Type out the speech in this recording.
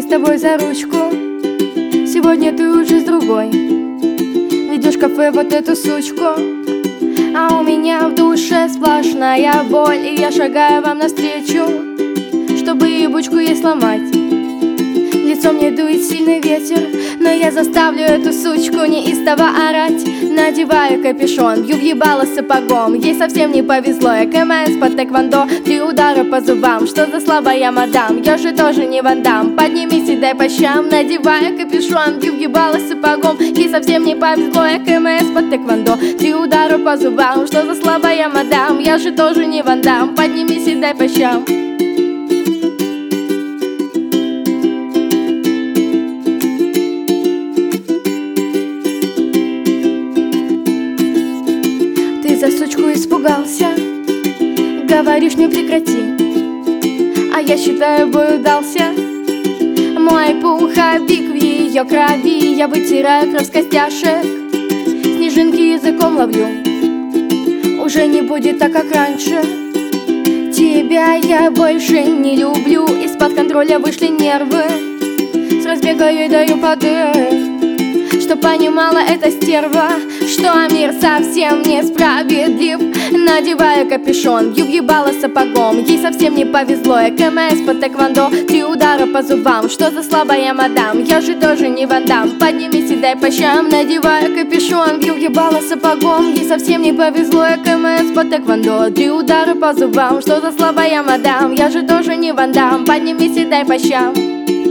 тобой за ручку. Сегодня ты уже с другой ведешь в кафе вот эту сучку. А у меня в душе сплошная боль, и я шагаю вам навстречу, чтобы ебучку ей сломать. В лицо мне дует сильный ветер, но я заставлю эту сучку неистово орать. Надеваю капюшон, бью в ебало сапогом. Ей совсем не повезло, я КМС по тэквондо. 3 удара по зубам, что за слабая мадам? Я же тоже не Ван Дам, поднимись и дай по щам. Надеваю капюшон, бью в ебало сапогом. Ей совсем не повезло, я КМС по тэквондо. 3 удара по зубам, что за слабая мадам? Я же тоже не Ван Дам, поднимись и дай по щам. За сучку испугался, говоришь мне прекрати, а я считаю, бой удался. Мой пуховик в ее крови, я вытираю кровь с костяшек, снежинки языком ловлю. Уже не будет так, как раньше. Тебя я больше не люблю, из-под контроля вышли нервы. С разбега ей даю подых, что понимала эта стерва, что мир совсем несправедлив. Надеваю капюшон, бью в ебало сапогом. Ей совсем не повезло, я КМС по тэквондо. 3 удара по зубам, что за слабая мадам? Я же тоже не Ван Дам, поднимись и дай по щам. Надеваю капюшон, бью в ебало сапогом. Ей совсем не повезло, я КМС по тэквондо. 3 удара по зубам, что за слабая мадам? Я же тоже не Ван Дам, поднимись и дай по щам.